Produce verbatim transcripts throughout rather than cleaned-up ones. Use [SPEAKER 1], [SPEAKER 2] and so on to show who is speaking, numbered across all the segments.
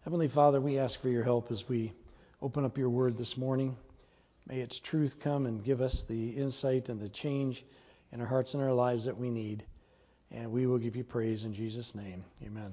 [SPEAKER 1] Heavenly Father, we ask for your help as we open up your word this morning. May its truth come and give us the insight and the change in our hearts and our lives that we need. And we will give you praise in Jesus' name. Amen.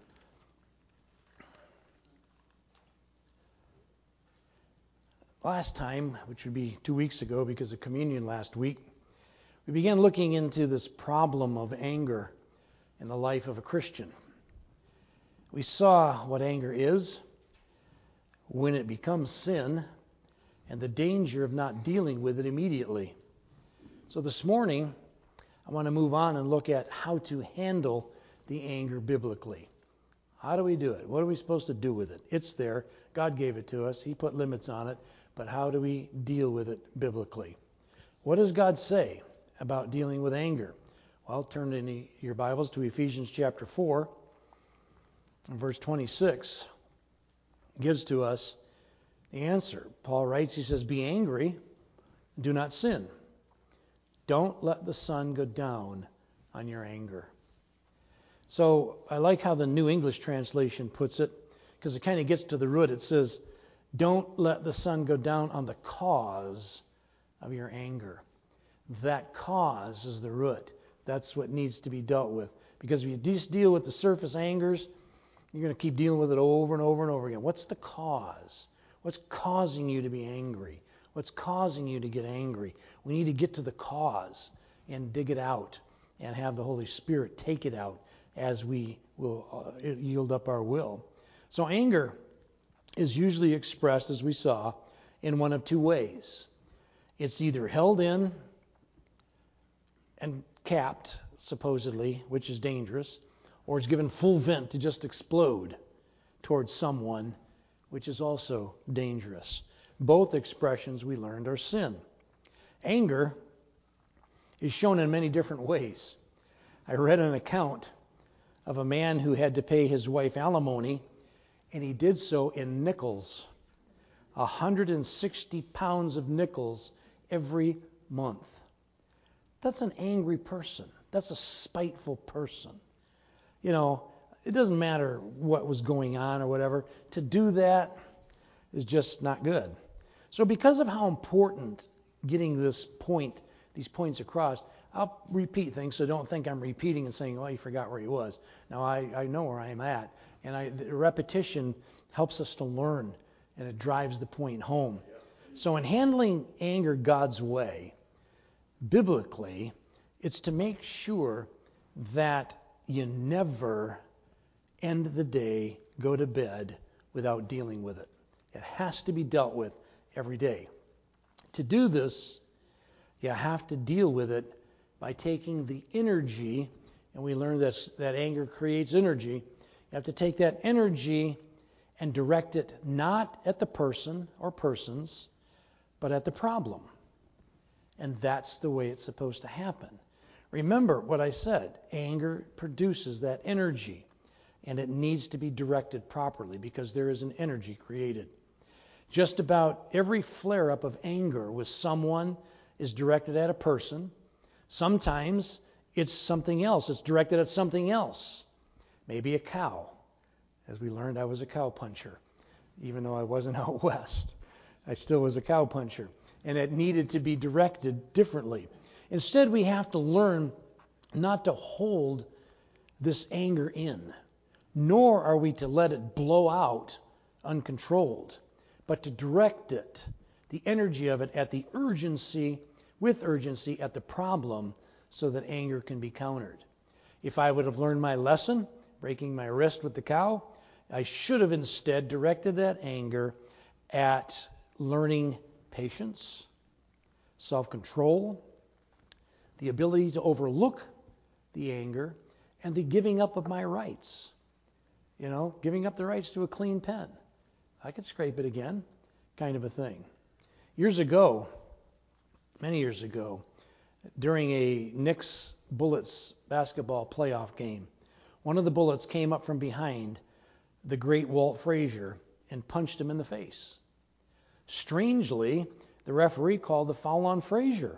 [SPEAKER 1] Last time, which would be two weeks ago because of communion last week, we began looking into this problem of anger in the life of a Christian. We saw what anger is, when it becomes sin, and the danger of not dealing with it immediately. So this morning, I want to move on and look at how to handle the anger biblically. How do we do it? What are we supposed to do with it? It's there. God gave it to us. He put limits on it. But how do we deal with it biblically? What does God say about dealing with anger? Well, turn in your Bibles to Ephesians chapter four. And verse twenty-six gives to us the answer. Paul writes, he says, "Be angry, do not sin. Don't let the sun go down on your anger." So I like how the New English translation puts it, because it kind of gets to the root. It says, don't let the sun go down on the cause of your anger. That cause is the root. That's what needs to be dealt with. Because if you just deal with the surface angers, you're going to keep dealing with it over and over and over again. What's the cause? What's causing you to be angry? What's causing you to get angry? We need to get to the cause and dig it out and have the Holy Spirit take it out as we will uh, yield up our will. So anger is usually expressed, as we saw, in one of two ways. It's either held in and capped, supposedly, which is dangerous, or it's given full vent to just explode towards someone, which is also dangerous. Both expressions, we learned, are sin. Anger is shown in many different ways. I read an account of a man who had to pay his wife alimony, and he did so in nickels. one hundred sixty pounds of nickels every month. That's an angry person. That's a spiteful person. You know, it doesn't matter what was going on or whatever. To do that is just not good. So because of how important getting this point, these points across, I'll repeat things, so don't think I'm repeating and saying, oh, you forgot where he was. Now, I, I know where I'm at. And I, the repetition helps us to learn, and it drives the point home. So in handling anger God's way, biblically, it's to make sure that you never end the day, go to bed without dealing with it. It has to be dealt with every day. To do this, you have to deal with it by taking the energy, and we learned this, that anger creates energy. You have to take that energy and direct it not at the person or persons, but at the problem. And that's the way it's supposed to happen. Remember what I said. Anger produces that energy, and it needs to be directed properly because there is an energy created. Just about every flare-up of anger with someone is directed at a person. Sometimes it's something else. It's directed at something else. Maybe a cow. As we learned, I was a cow puncher. Even though I wasn't out west, I still was a cow puncher. And it needed to be directed differently. Instead, we have to learn not to hold this anger in, nor are we to let it blow out uncontrolled, but to direct it, the energy of it, at the urgency, with urgency, at the problem, so that anger can be countered. If I would have learned my lesson, breaking my wrist with the cow, I should have instead directed that anger at learning patience, self-control, the ability to overlook the anger, and the giving up of my rights. You know, giving up the rights to a clean pen. I could scrape it again, kind of a thing. Years ago, many years ago, during a Knicks Bullets basketball playoff game, one of the Bullets came up from behind the great Walt Frazier and punched him in the face. Strangely, the referee called the foul on Frazier.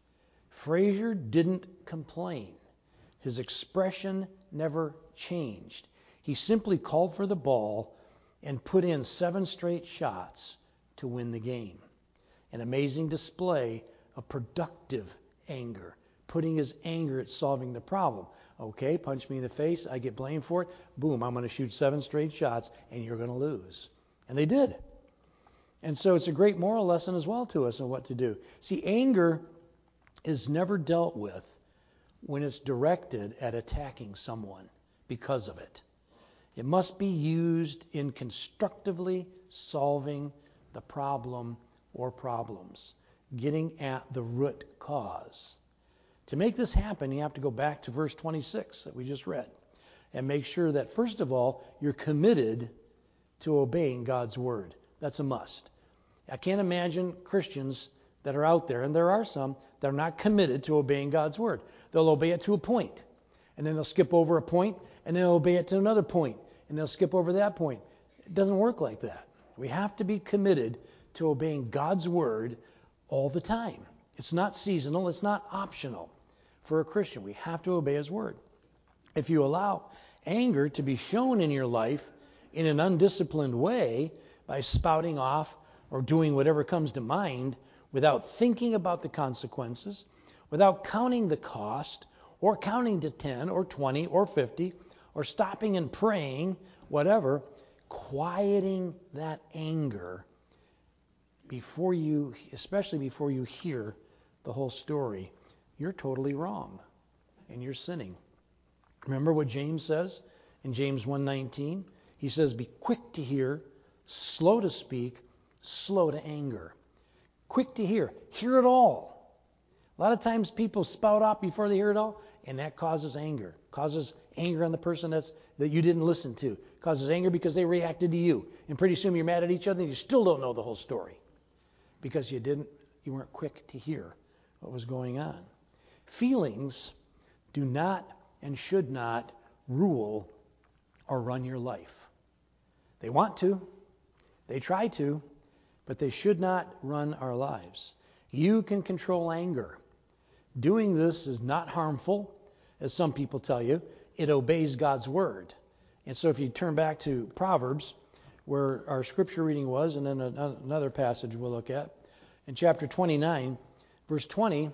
[SPEAKER 1] Frazier didn't complain. His expression never changed. He simply called for the ball and put in seven straight shots to win the game. An amazing display of productive anger, putting his anger at solving the problem. Okay, punch me in the face, I get blamed for it. Boom, I'm going to shoot seven straight shots, and you're going to lose. And they did. And so it's a great moral lesson as well to us on what to do. See, anger is never dealt with when it's directed at attacking someone because of it. It must be used in constructively solving the problem or problems, getting at the root cause. To make this happen, you have to go back to verse twenty-six that we just read and make sure that, first of all, you're committed to obeying God's word. That's a must. I can't imagine Christians that are out there, and there are some, that are not committed to obeying God's word. They'll obey it to a point, and then they'll skip over a point, and then they'll obey it to another point, and they'll skip over that point. It doesn't work like that. We have to be committed to obeying God's word all the time. It's not seasonal. It's not optional for a Christian. We have to obey his word. If you allow anger to be shown in your life in an undisciplined way by spouting off or doing whatever comes to mind without thinking about the consequences, without counting the cost, or counting to ten or twenty or fifty, or stopping and praying, whatever, quieting that anger before you, especially before you hear the whole story, you're totally wrong and you're sinning. Remember what James says in James one nineteen? He says, be quick to hear, slow to speak, slow to anger. Quick to hear. Hear it all. A lot of times people spout off before they hear it all, and that causes anger. Causes anger on the person that's, that you didn't listen to. Causes anger because they reacted to you. And pretty soon you're mad at each other and you still don't know the whole story. Because you didn't, you weren't quick to hear what was going on. Feelings do not and should not rule or run your life. They want to. They try to. But they should not run our lives. You can control anger. Doing this is not harmful, as some people tell you. It obeys God's word. And so if you turn back to Proverbs, where our scripture reading was, and then another passage we'll look at, in chapter twenty-nine, verse twenty,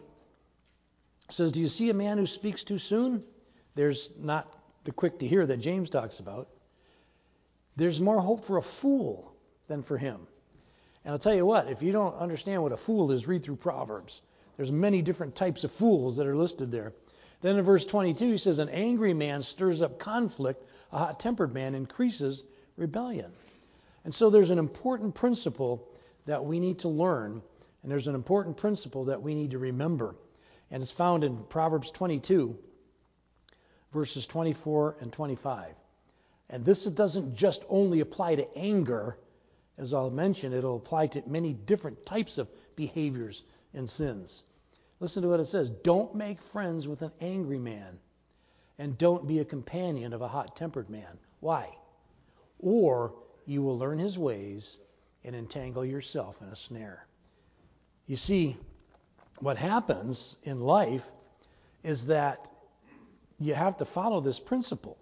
[SPEAKER 1] says, do you see a man who speaks too soon? There's not the quick to hear that James talks about. There's more hope for a fool than for him. And I'll tell you what, if you don't understand what a fool is, read through Proverbs. There's many different types of fools that are listed there. Then in verse twenty-two, he says, an angry man stirs up conflict, a hot-tempered man increases rebellion. And so there's an important principle that we need to learn, and there's an important principle that we need to remember. And it's found in Proverbs twenty-two, verses twenty-four and twenty-five. And this doesn't just only apply to anger. As I'll mention, it'll apply to many different types of behaviors and sins. Listen to what it says. Don't make friends with an angry man, and don't be a companion of a hot-tempered man. Why? Or you will learn his ways and entangle yourself in a snare. You see, what happens in life is that you have to follow this principle.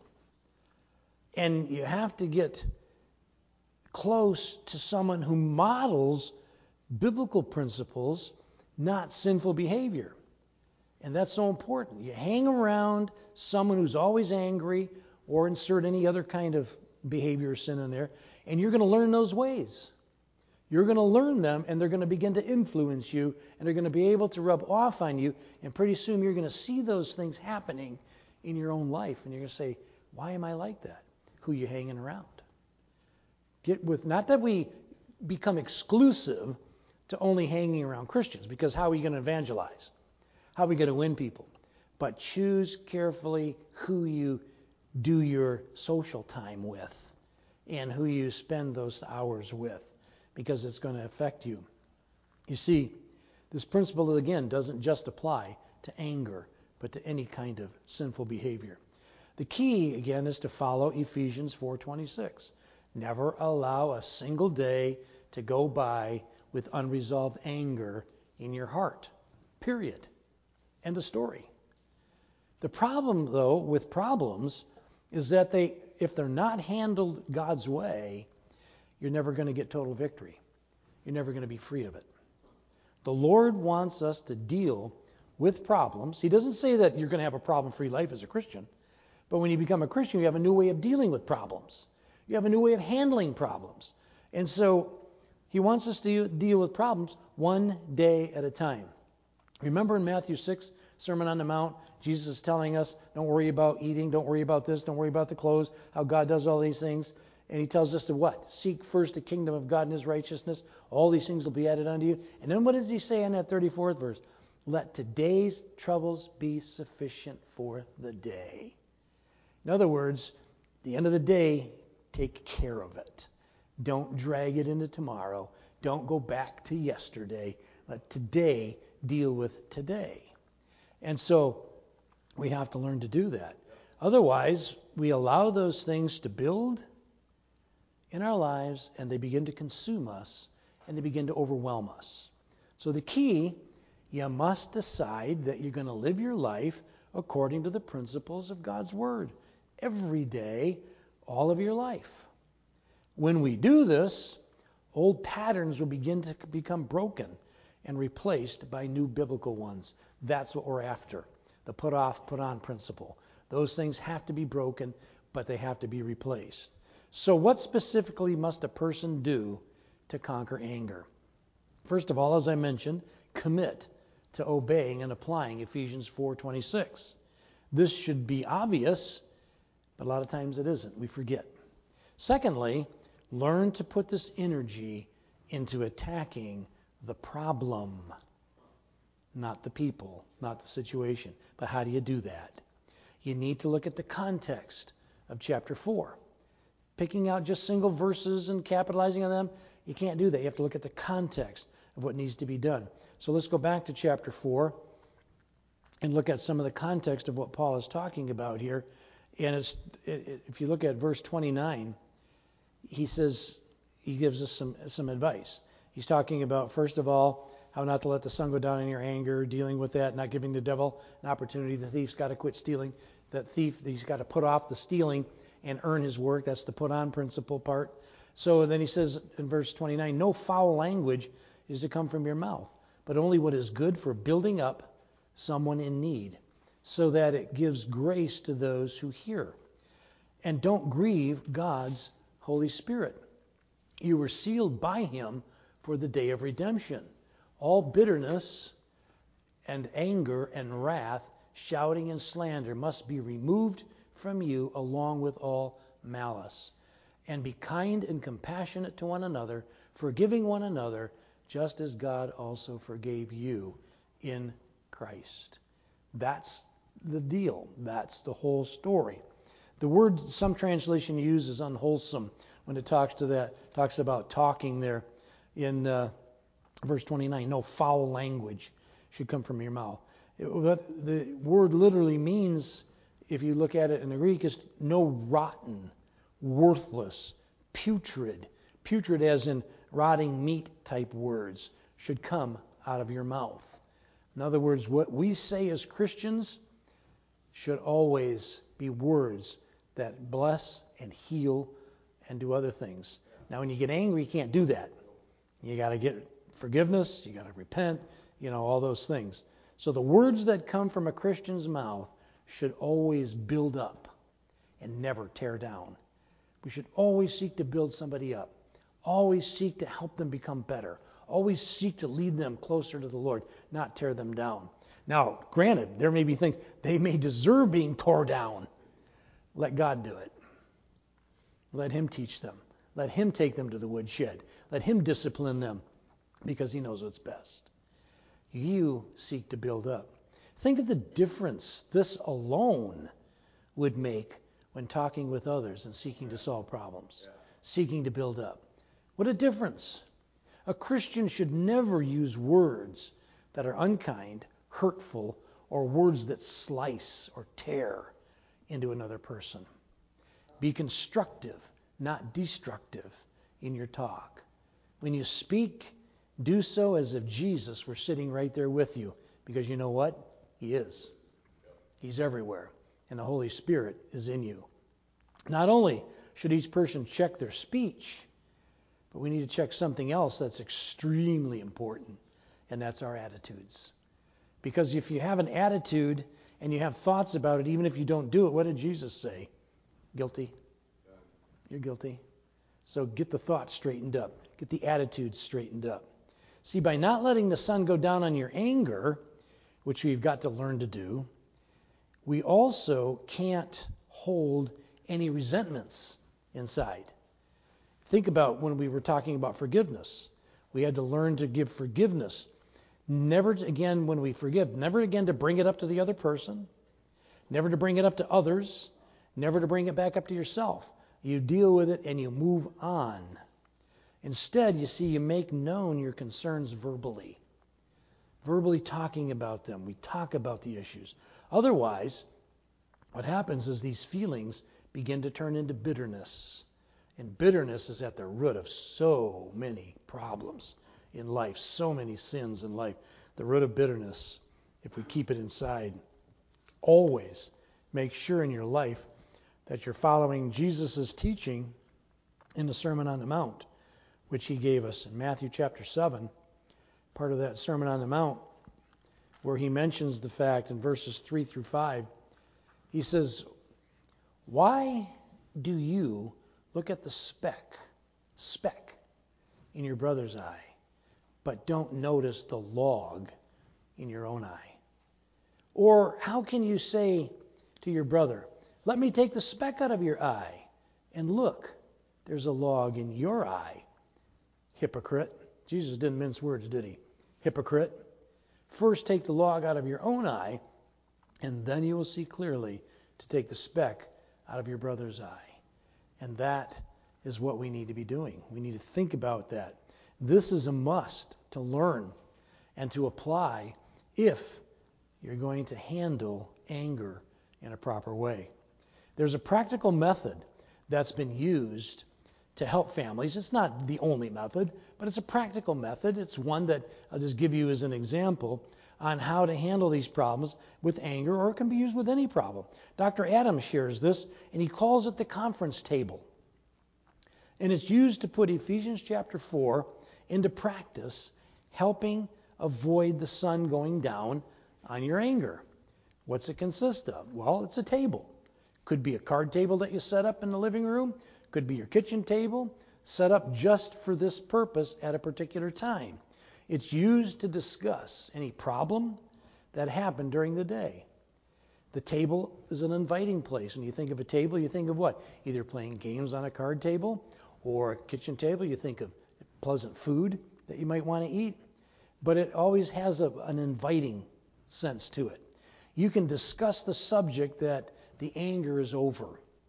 [SPEAKER 1] And you have to get close to someone who models biblical principles, not sinful behavior. And that's so important. You hang around someone who's always angry, or insert any other kind of behavior or sin in there, and you're going to learn those ways. You're going to learn them, and they're going to begin to influence you, and they're going to be able to rub off on you, and pretty soon you're going to see those things happening in your own life, and you're going to say, why am I like that? Who are you hanging around? Get with, not that we become exclusive to only hanging around Christians, because how are we going to evangelize? How are we going to win people? But choose carefully who you do your social time with and who you spend those hours with, because it's going to affect you. You see, this principle, again, doesn't just apply to anger, but to any kind of sinful behavior. The key, again, is to follow Ephesians four twenty-six. Never allow a single day to go by with unresolved anger in your heart. Period. End of story. The problem, though, with problems is that they, if they're not handled God's way, you're never going to get total victory. You're never going to be free of it. The Lord wants us to deal with problems. He doesn't say that you're going to have a problem-free life as a Christian. But when you become a Christian, you have a new way of dealing with problems. You have a new way of handling problems. And so he wants us to deal with problems one day at a time. Remember in Matthew six, Sermon on the Mount, Jesus is telling us, don't worry about eating, don't worry about this, don't worry about the clothes, how God does all these things. And he tells us to what? Seek first the kingdom of God and his righteousness. All these things will be added unto you. And then what does he say in that thirty-fourth verse? Let today's troubles be sufficient for the day. In other words, at the end of the day, take care of it. Don't drag it into tomorrow. Don't go back to yesterday. Let today deal with today. And so we have to learn to do that. Otherwise, we allow those things to build in our lives, and they begin to consume us, and they begin to overwhelm us. So the key, you must decide that you're going to live your life according to the principles of God's Word every day, all of your life. When we do this, old patterns will begin to become broken and replaced by new biblical ones. That's what we're after, the put off, put on principle. Those things have to be broken, but they have to be replaced. So what specifically must a person do to conquer anger? First of all, as I mentioned, commit to obeying and applying Ephesians four twenty-six. This should be obvious, but a lot of times it isn't. We forget. Secondly, learn to put this energy into attacking the problem, not the people, not the situation. But how do you do that? You need to look at the context of chapter four. Picking out just single verses and capitalizing on them, you can't do that. You have to look at the context of what needs to be done. So let's go back to chapter four and look at some of the context of what Paul is talking about here. And it's, it, it, if you look at verse twenty-nine, he says, he gives us some, some advice. He's talking about, first of all, how not to let the sun go down in your anger, dealing with that, not giving the devil an opportunity. The thief's got to quit stealing. That thief, he's got to put off the stealing and earn his work. That's the put on principle part. So then he says in verse twenty-nine, no foul language is to come from your mouth, but only what is good for building up someone in need, so that it gives grace to those who hear. And don't grieve God's Holy Spirit. You were sealed by him for the day of redemption. All bitterness and anger and wrath, shouting and slander must be removed from you, along with all malice. And be kind and compassionate to one another, forgiving one another, just as God also forgave you in Christ. That's the deal. That's the whole story. The word some translation use is unwholesome when it talks to that, talks about talking there in uh, verse twenty-nine. No foul language should come from your mouth. It, the word literally means, if you look at it in the Greek, is no rotten, worthless, putrid. Putrid as in rotting meat type words should come out of your mouth. In other words, what we say as Christians should always be words that bless and heal and do other things. Now, when you get angry, you can't do that. You got to get forgiveness, you got to repent, you know, all those things. So the words that come from a Christian's mouth should always build up and never tear down. We should always seek to build somebody up. Always seek to help them become better. Always seek to lead them closer to the Lord, not tear them down. Now, granted, there may be things they may deserve being tore down. Let God do it. Let him teach them. Let him take them to the woodshed. Let him discipline them, because he knows what's best. You seek to build up. Think of the difference this alone would make when talking with others and seeking to solve problems, seeking to build up. What a difference. A Christian should never use words that are unkind, hurtful, or words that slice or tear into another person. Be constructive, not destructive in your talk. When you speak, do so as if Jesus were sitting right there with you, because you know what? He is. He's everywhere, and the Holy Spirit is in you. Not only should each person check their speech, But we need to check something else that's extremely important, and that's our attitudes. Because if you have an attitude and you have thoughts about it, even if you don't do it, what did Jesus say? Guilty. You're guilty. So get the thoughts straightened up. Get the attitudes straightened up. See, by not letting the sun go down on your anger, which we've got to learn to do, we also can't hold any resentments inside. Think about when we were talking about forgiveness. We had to learn to give forgiveness. Never to, again, when we forgive, never again to bring it up to the other person, never to bring it up to others, never to bring it back up to yourself. You deal with it and you move on. Instead, you see, you make known your concerns verbally. Verbally talking about them. We talk about the issues. Otherwise, what happens is these feelings begin to turn into bitterness. And bitterness is at the root of so many problems in life, so many sins in life. The root of bitterness, if we keep it inside. Always make sure in your life that you're following Jesus' teaching in the Sermon on the Mount, which he gave us in Matthew chapter seven, part of that Sermon on the Mount, where he mentions the fact in verses three through five, he says, "Why do you look at the speck, speck in your brother's eye, but don't notice the log in your own eye? Or how can you say to your brother, 'Let me take the speck out of your eye,' and look, there's a log in your eye? Hypocrite." Jesus didn't mince words, did he? Hypocrite. First take the log out of your own eye, and then you will see clearly to take the speck out of your brother's eye. And that is what we need to be doing. We need to think about that. This is a must to learn and to apply if you're going to handle anger in a proper way. There's a practical method that's been used to help families. It's not the only method, but it's a practical method. It's one that I'll just give you as an example on how to handle these problems with anger, or it can be used with any problem. Doctor Adams shares this, and he calls it the conference table. And it's used to put Ephesians chapter four into practice, helping avoid the sun going down on your anger. What's it consist of? Well, it's a table. Could be a card table that you set up in the living room. Could be your kitchen table, set up just for this purpose at a particular time. It's used to discuss any problem that happened during the day. The table is an inviting place. When you think of a table, you think of what? Either playing games on a card table or a kitchen table. You think of pleasant food that you might want to eat. But it always has a, an inviting sense to it. You can discuss the subject that the anger is over.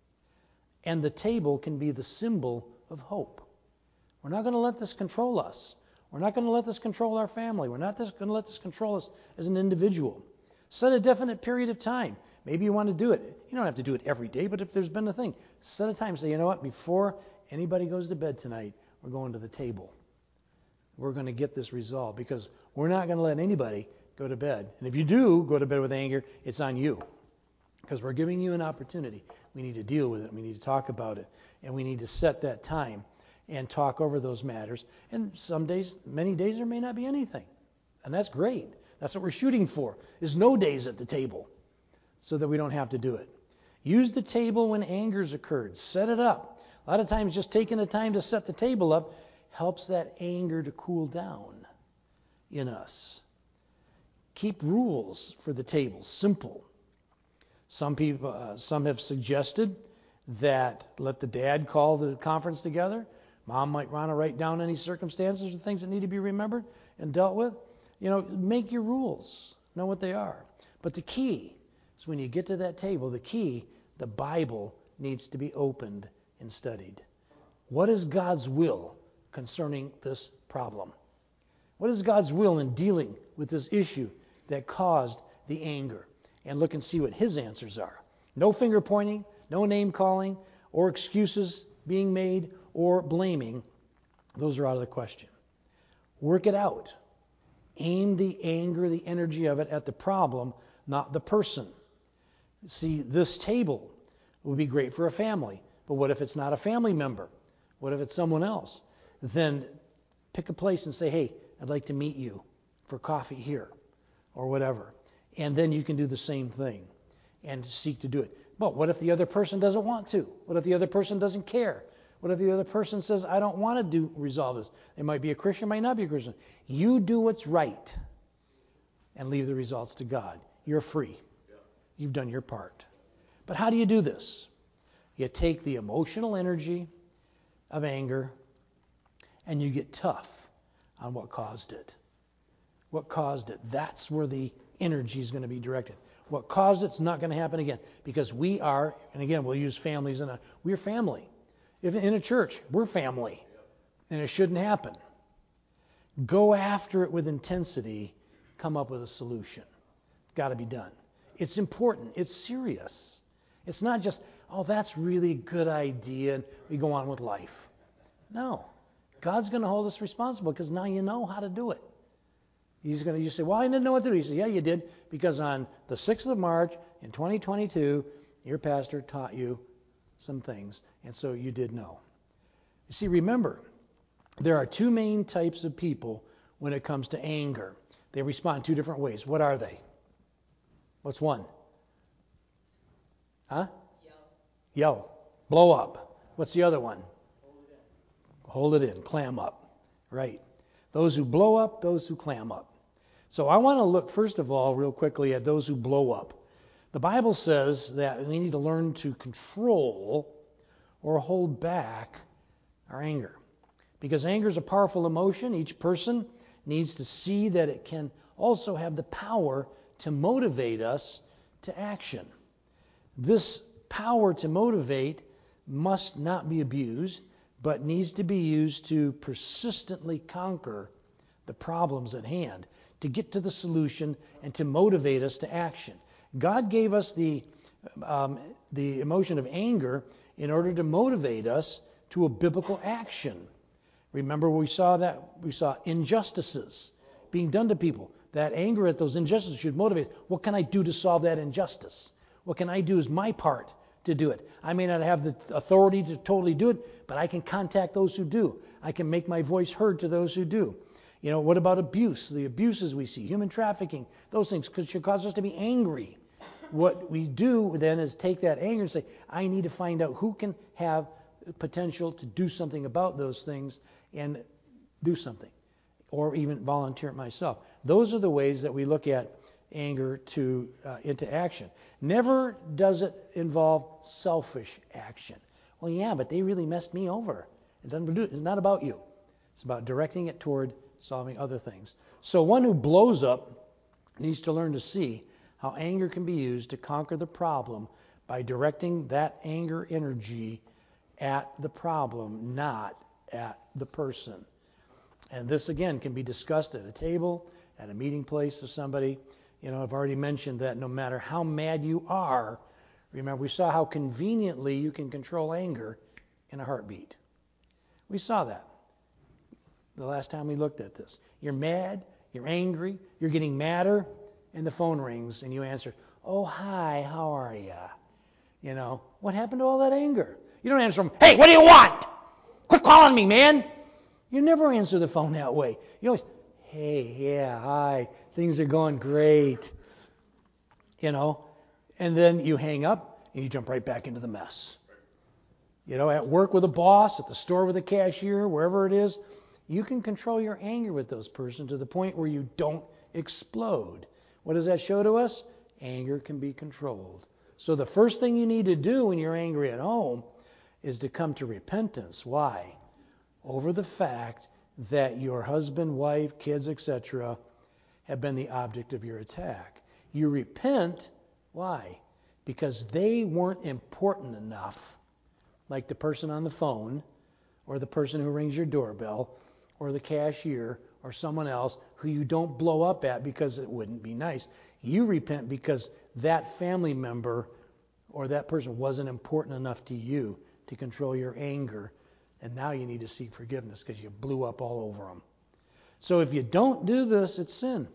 [SPEAKER 1] And the table can be the symbol of hope. We're not going to let this control us. We're not going to let this control our family. We're not going to let this control us as an individual. Set a definite period of time. Maybe you want to do it. You don't have to do it every day, but if there's been a thing, set a time. Say, you know what, before anybody goes to bed tonight, we're going to the table. We're going to get this resolved, because we're not going to let anybody go to bed. And if you do go to bed with anger, it's on you, because we're giving you an opportunity. We need to deal with it. We need to talk about it. And we need to set that time and talk over those matters. And some days, many days, there may not be anything. And that's great. That's what we're shooting for, is no days at the table, so that we don't have to do it. Use the table when anger's occurred. Set it up. A lot of times just taking the time to set the table up helps that anger to cool down in us. Keep rules for the table, simple. Some people, uh, some have suggested that let the dad call the conference together. Mom might want to write down any circumstances or things that need to be remembered and dealt with. You know, make your rules. Know what they are. But the key is when you get to that table, the key, the Bible needs to be opened and studied. What is God's will concerning this problem? What is God's will in dealing with this issue that caused the anger? And look and see what his answers are. No finger pointing, no name calling, or excuses being made, or blaming. Those are out of the question. Work it out. Aim the anger, the energy of it at the problem, not the person. See, this table would be great for a family, but what if it's not a family member? What if it's someone else? then pick a place and say, hey, I'd like to meet you for coffee here or whatever. And then you can do the same thing and seek to do it. But what if the other person doesn't want to? What if the other person doesn't care? What if the other person says, I don't want to do resolve this? They might be a Christian, might not be a Christian. You do what's right and leave the results to God. You're free. You've done your part. But how do you do this? You take the emotional energy of anger and you get tough on what caused it. What caused it? That's where the energy is going to be directed. What caused it's not going to happen again. Because we are, and again, we'll use families, and we're family. If in a church, we're family. And it shouldn't happen. Go after it with intensity. Come up with a solution. It's got to be done. It's important. It's serious. It's not just, oh, that's really a good idea, and we go on with life. No. God's going to hold us responsible because now you know how to do it. He's going to, you say, well, I didn't know what to do. He said, yeah, you did, because on the sixth of March in twenty twenty-two, your pastor taught you some things, and so you did know. You see, remember, there are two main types of people when it comes to anger. They respond two different ways. What are they? What's one? Huh? Yell. Yell. Blow up. What's the other one? Hold it in. Hold it in. Clam up. Right. Those who blow up, those who clam up. So I want to look, first of all, real quickly at those who blow up. The Bible says that we need to learn to control or hold back our anger. Because anger is a powerful emotion. Each person needs to see that it can also have the power to motivate us to action. This power to motivate must not be abused, but needs to be used to persistently conquer the problems at hand, to get to the solution and to motivate us to action. God gave us the um, the emotion of anger in order to motivate us to a biblical action. Remember, we saw that we saw injustices being done to people. That anger at those injustices should motivate. What can I do to solve that injustice? What can I do as my part to do it? I may not have the authority to totally do it, but I can contact those who do. I can make my voice heard to those who do. You know, what about abuse? The abuses we see, human trafficking, those things should cause us to be angry. What we do then is take that anger and say, I need to find out who can have potential to do something about those things and do something, or even volunteer it myself. Those are the ways that we look at anger to uh, into action. Never does it involve selfish action. Well, yeah, but they really messed me over. It doesn't do, it's not about you. It's about directing it toward solving other things. So one who blows up needs to learn to see how anger can be used to conquer the problem by directing that anger energy at the problem, not at the person. And this, again, can be discussed at a table, at a meeting place of somebody. You know, I've already mentioned that no matter how mad you are, remember, we saw how conveniently you can control anger in a heartbeat. We saw that the last time we looked at this. You're mad, you're angry, you're getting madder, and the phone rings and you answer, oh, hi, how are you? You know, what happened to all that anger? You don't answer them, hey, what do you want? Quit calling me, man. You never answer the phone that way. You always, hey, yeah, hi, things are going great. You know, and then you hang up and you jump right back into the mess. You know, at work with a boss, at the store with a cashier, wherever it is, you can control your anger with those persons to the point where you don't explode. What does that show to us? Anger can be controlled. So the first thing you need to do when you're angry at home is to come to repentance. Why? Over the fact that your husband, wife, kids, et cetera have been the object of your attack. You repent. Why? Because they weren't important enough, like the person on the phone or the person who rings your doorbell or the cashier or someone else who you don't blow up at because it wouldn't be nice. You repent because that family member or that person wasn't important enough to you to control your anger, and now you need to seek forgiveness because you blew up all over them. So if you don't do this, it's sin.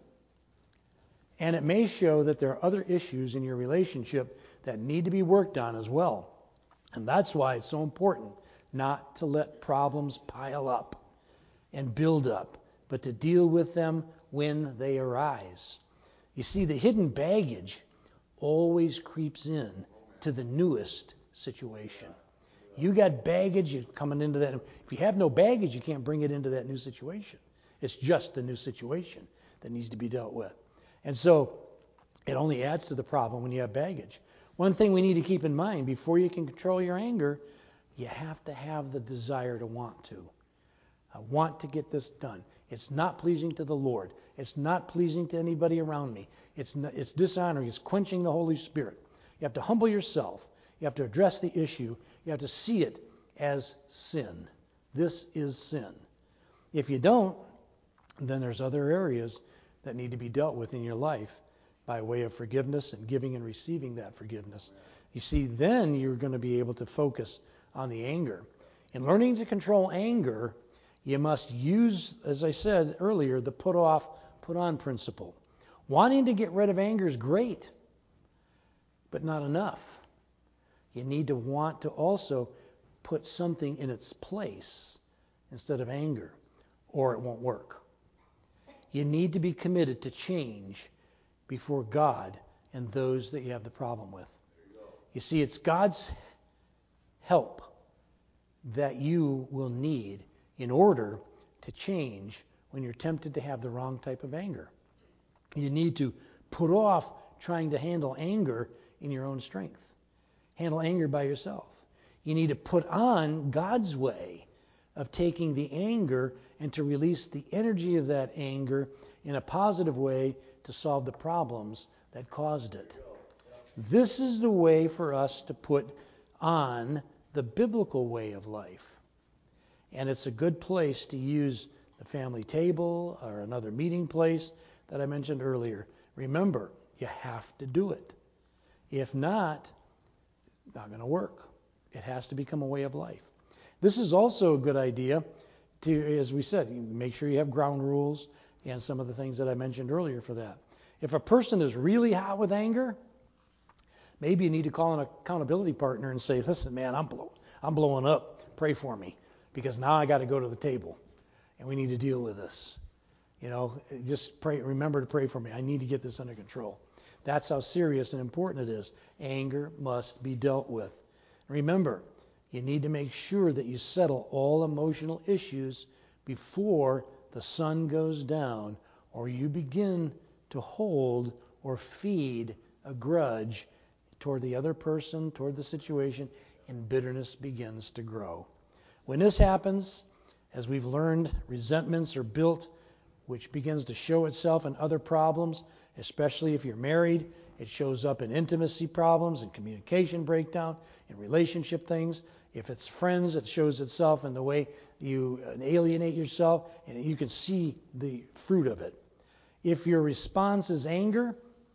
[SPEAKER 1] And it may show that there are other issues in your relationship that need to be worked on as well. And that's why it's so important not to let problems pile up. and build up, but to deal with them when they arise. You see, the hidden baggage always creeps in to the newest situation. You got baggage, you're coming into that. If you have no baggage, you can't bring it into that new situation. It's just the new situation that needs to be dealt with. And so it only adds to the problem when you have baggage. One thing we need to keep in mind, before you can control your anger, you have to have the desire to want to. I want to get this done. It's not pleasing to the Lord. It's not pleasing to anybody around me. It's not, it's dishonoring. It's quenching the Holy Spirit. You have to humble yourself. You have to address the issue. You have to see it as sin. This is sin. If you don't, then there's other areas that need to be dealt with in your life by way of forgiveness and giving and receiving that forgiveness. You see, then you're going to be able to focus on the anger. In learning to control anger, you must use, as I said earlier, the put off, put on principle. Wanting to get rid of anger is great, but not enough. You need to want to also put something in its place instead of anger, or it won't work. You need to be committed to change before God and those that you have the problem with. You, you see, it's God's help that you will need in order to change when you're tempted to have the wrong type of anger. You need to put off trying to handle anger in your own strength. Handle anger by yourself. You need to put on God's way of taking the anger and to release the energy of that anger in a positive way to solve the problems that caused it. This is the way for us to put on the biblical way of life. And it's a good place to use the family table or another meeting place that I mentioned earlier. Remember, you have to do it. If not, it's not going to work. It has to become a way of life. This is also a good idea to, as we said, make sure you have ground rules and some of the things that I mentioned earlier for that. If a person is really hot with anger, maybe you need to call an accountability partner and say, listen, man, I'm, blow, I'm blowing up. Pray for me, because now I got to go to the table, and we need to deal with this. You know, just pray. Remember to pray for me. I need to get this under control. That's how serious and important it is. Anger must be dealt with. Remember, you need to make sure that you settle all emotional issues before the sun goes down, or you begin to hold or feed a grudge toward the other person, toward the situation, and bitterness begins to grow. When this happens, as we've learned, resentments are built, which begins to show itself in other problems, especially if you're married. It shows up in intimacy problems and communication breakdown and relationship things. If it's friends, it shows itself in the way you alienate yourself, and you can see the fruit of it. If your response is anger,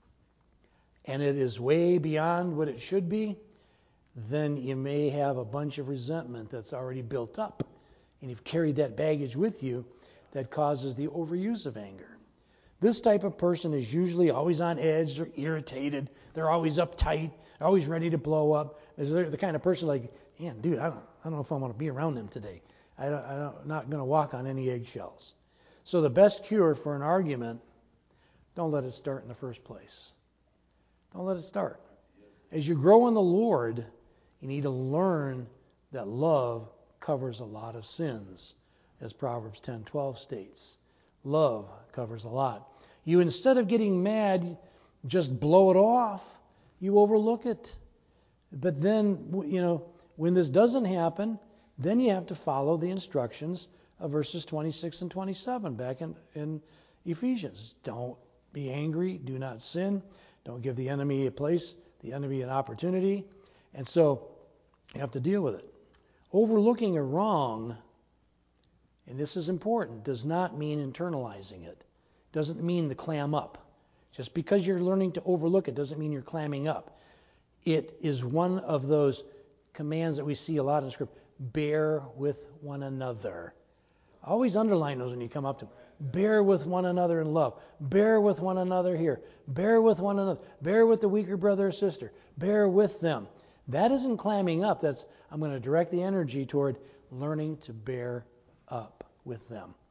[SPEAKER 1] and it is way beyond what it should be, then you may have a bunch of resentment that's already built up, and you've carried that baggage with you that causes the overuse of anger. This type of person is usually always on edge. They're irritated. They're always uptight. They're always ready to blow up. They're the kind of person like, man, dude, I don't, I don't know if I want to be around them today. I don't, I don't, I'm not going to walk on any eggshells. So the best cure for an argument, don't let it start in the first place. Don't let it start. As you grow in the Lord, you need to learn that love covers a lot of sins, as Proverbs ten twelve states. Love covers a lot. You, instead of getting mad, just blow it off. You overlook it. But then, you know, when this doesn't happen, then you have to follow the instructions of verses twenty-six and twenty-seven back in, in Ephesians. Don't be angry. Do not sin. Don't give the enemy a place, the enemy an opportunity. And so you have to deal with it. Overlooking a wrong, and this is important, does not mean internalizing it. Doesn't mean to clam up. Just because you're learning to overlook it doesn't mean you're clamming up. It is one of those commands that we see a lot in Scripture. Bear with one another. Always underline those when you come up to them. Bear with one another in love. Bear with one another here. Bear with one another. Bear with the weaker brother or sister. Bear with them. That isn't clamming up. That's, I'm going to direct the energy toward learning to bear up with them.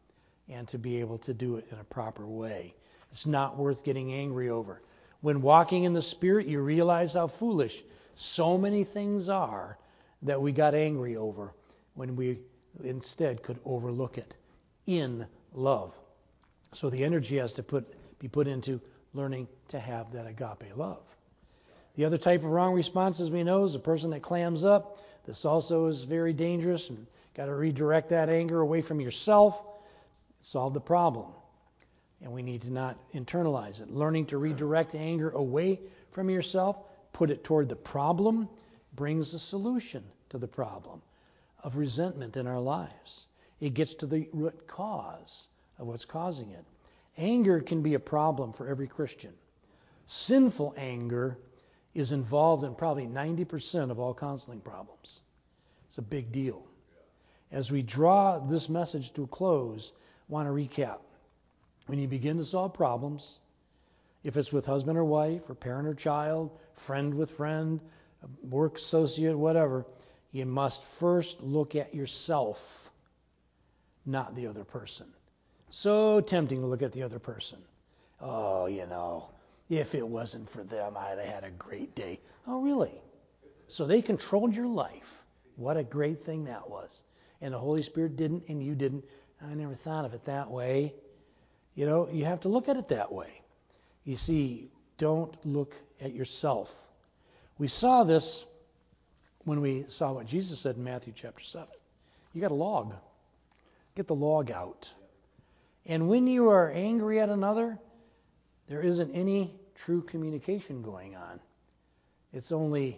[SPEAKER 1] and to be able to do it in a proper way. It's not worth getting angry over. When walking in the Spirit, you realize how foolish so many things are that we got angry over when we instead could overlook it in love. So the energy has to put be put into learning to have that agape love. The other type of wrong response, as we know, is the person that clams up. This also is very dangerous, and got to redirect that anger away from yourself, solve the problem. And we need to not internalize it. Learning to redirect anger away from yourself, put it toward the problem, brings a solution to the problem of resentment in our lives. It gets to the root cause of what's causing it. Anger can be a problem for every Christian. Sinful anger is involved in probably ninety percent of all counseling problems. It's a big deal. As we draw this message to a close, I want to recap. When you begin to solve problems, if it's with husband or wife, or parent or child, friend with friend, work associate, whatever, you must first look at yourself, not the other person. So tempting to look at the other person. Oh, you know, if it wasn't for them, I'd have had a great day. Oh, really? So they controlled your life. What a great thing that was. And the Holy Spirit didn't, and you didn't. I never thought of it that way. You know, you have to look at it that way. You see, don't look at yourself. We saw this when we saw what Jesus said in Matthew chapter seven. You got a log. Get the log out. And when you are angry at another, there isn't any true communication going on. It's only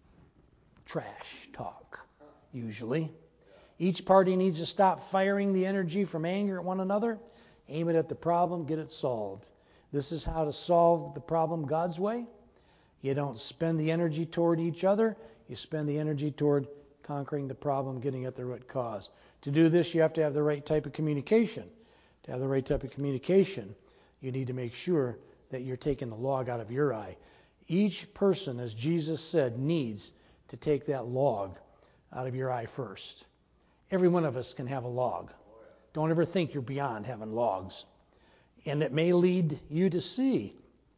[SPEAKER 1] trash talk, usually. Each party needs to stop firing the energy from anger at one another, aim it at the problem, get it solved. This is how to solve the problem God's way. You don't spend the energy toward each other. You spend the energy toward conquering the problem, getting at the root cause. To do this, you have to have the right type of communication. To have the right type of communication, you need to make sure that you're taking the log out of your eye. Each person, as Jesus said, needs to take that log out of your eye first. Every one of us can have a log. Don't ever think you're beyond having logs. And it may lead you to see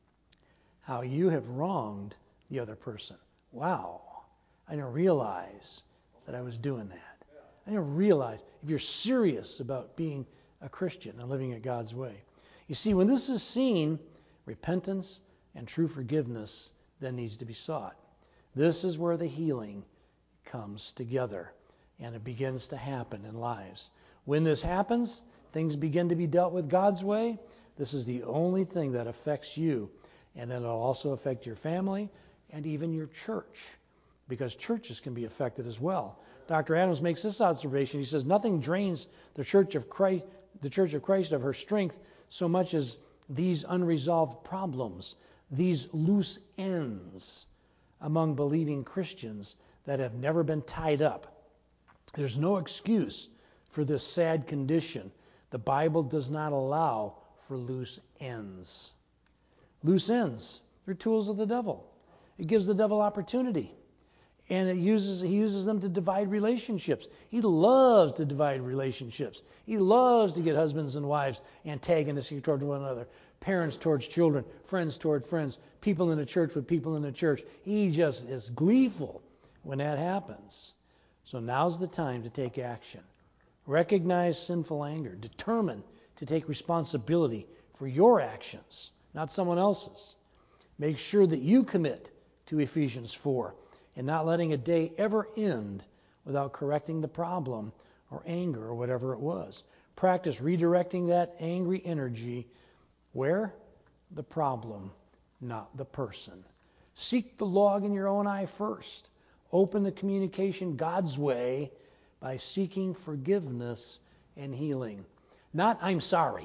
[SPEAKER 1] how you have wronged the other person. Wow, I didn't realize that I was doing that. I didn't realize if you're serious about being a Christian and living it God's way. You see, when this is seen, repentance and true forgiveness then needs to be sought. This is where the healing comes together, and it begins to happen in lives. When this happens, things begin to be dealt with God's way. This is the only thing that affects you, and then it'll also affect your family and even your church, because churches can be affected as well. Doctor Adams makes this observation. He says, nothing drains the Church of Christ, the Church of Christ of her strength so much as these unresolved problems, these loose ends among believing Christians that have never been tied up. There's no excuse for this sad condition. The Bible does not allow for loose ends. Loose ends, they're tools of the devil. It gives the devil opportunity. And it uses, he uses them to divide relationships. He loves to divide relationships. He loves to get husbands and wives antagonistic toward one another. Parents towards children, friends toward friends, people in the church with people in the church. He just is gleeful when that happens. So now's the time to take action. Recognize sinful anger. Determine to take responsibility for your actions, not someone else's. Make sure that you commit to Ephesians four and not letting a day ever end without correcting the problem or anger or whatever it was. Practice redirecting that angry energy where? The problem, not the person. Seek the log in your own eye first. Open the communication God's way by seeking forgiveness and healing. Not, I'm sorry.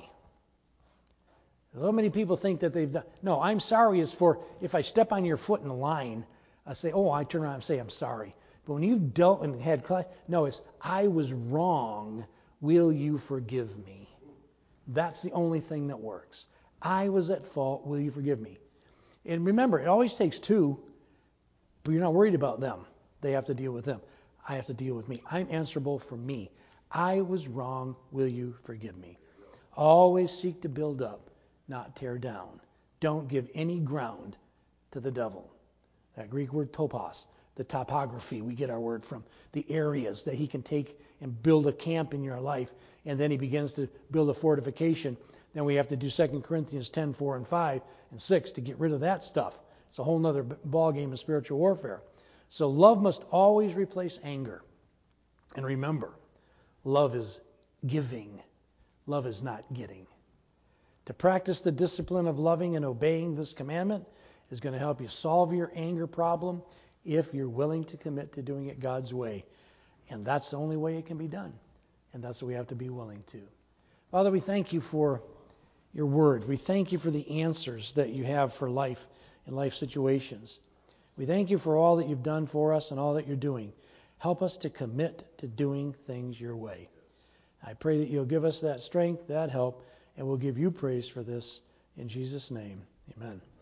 [SPEAKER 1] So many people think that they've done. No, I'm sorry is for if I step on your foot in the line, I say, oh, I turn around and say, I'm sorry. But when you've dealt and had, no, it's, I was wrong. Will you forgive me? That's the only thing that works. I was at fault. Will you forgive me? And remember, it always takes two, but you're not worried about them. They have to deal with them. I have to deal with me. I'm answerable for me. I was wrong. Will you forgive me? Always seek to build up, not tear down. Don't give any ground to the devil. That Greek word topos, the topography, we get our word from. The areas that he can take and build a camp in your life, and then he begins to build a fortification. Then we have to do Second Corinthians ten, four and five and six to get rid of that stuff. It's a whole other ball game of spiritual warfare. So love must always replace anger. And remember, love is giving. Love is not getting. To practice the discipline of loving and obeying this commandment is going to help you solve your anger problem if you're willing to commit to doing it God's way. And that's the only way it can be done. And that's what we have to be willing to. Father, we thank you for your word. We thank you for the answers that you have for life and life situations. We thank you for all that you've done for us and all that you're doing. Help us to commit to doing things your way. I pray that you'll give us that strength, that help, and we'll give you praise for this. In Jesus' name, amen.